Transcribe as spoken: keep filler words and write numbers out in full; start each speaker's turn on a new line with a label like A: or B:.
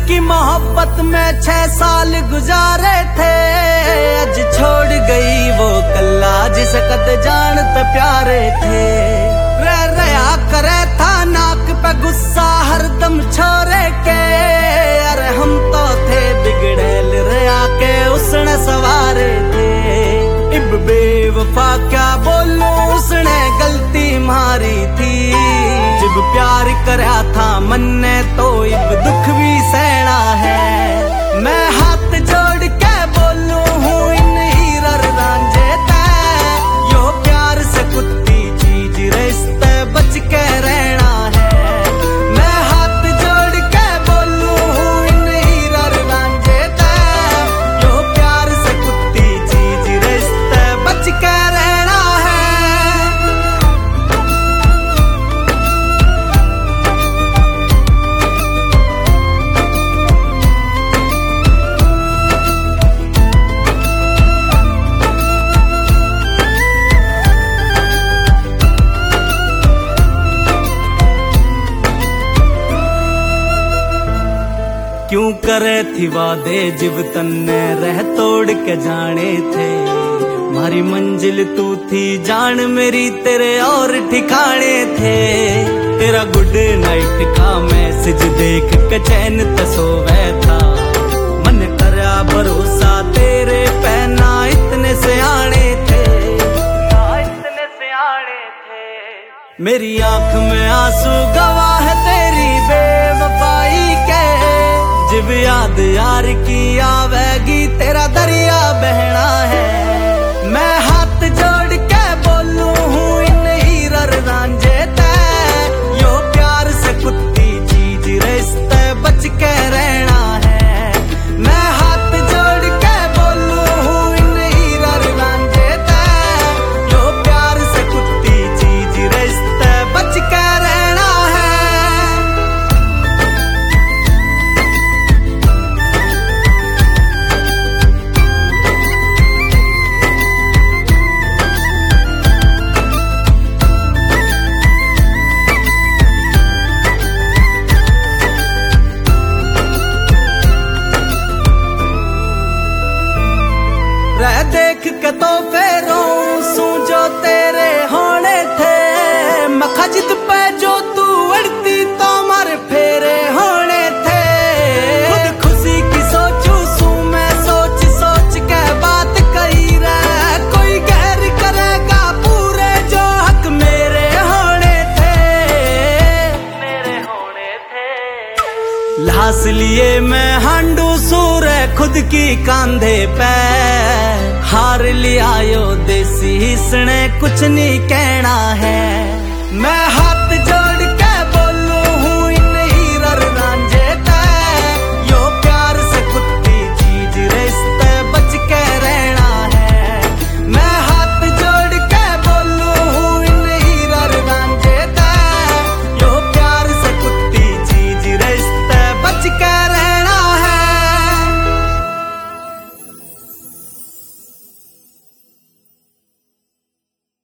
A: की मोहब्बत में छह साल गुजारे थे, आज छोड़ गई वो कल्ला जिसे कद जानते प्यारे थे। रह रहा करे था नाक पे गुस्सा हरदम छोरे के, अरे हम तो थे बिगड़ेल रहा के उसने सवारे थे। इब बेवफा क्या बोलूं उसने गलती मारी थी, जब प्यार करया था मन ने तो इब दुख भी सहना है। मैं हाथ जोड़ के बोलूं हूँ इन हीरर रांझे ते, यो प्यार से कुत्ती चीज रिश्ते बच के रहना है। मैं हाथ जोड़ के बोलूं हूँ इन हीरर रांझे ते, यो प्यार से कुत्ती चीज रिश्ते बच के रहना है। क्यों करे थी वादे जिब तन्ने रह तोड़ के जाने थे, मारी मंजिल तू थी जान मेरी तेरे और ठिकाने थे। तेरा गुड नाइट का मैसेज देख के चैन त सोवे था, मन करा भरोसा तेरे पहना इतने सियाने थे, ना इतने सियाने थे। मेरी आंख में आंसू गवाह तेरी बेवफाई के, जब याद यार की आवेगी तेरा दरिया बहना है। मैं हाथ जोड़ के बोलूं हूँ इन हीरर रांझे ते, यो प्यार से कुत्ती चीज रिश्ते बच के रहना है। मैं हाथ जोड़ के बोलूं हूँ इन हीरर रांझे ते, यो प्यार से कुत्ती चीज रिश्ते बच के रहना है। रह देख के तो फेरों सू जो तेरे होने थे, मखजिद पे जो तू अड़ती तो मर फेरे होने थे। खुद खुशी की सोचू सू मैं सोच सोच के बात कही रहा, कोई गैर करेगा पूरे जो हक मेरे होने थे, मेरे होने थे। लाश लिए मैं हांडू सूर खुद की कांधे पे, हार लिया यो देसी इसने कुछ नहीं कहना है। मैं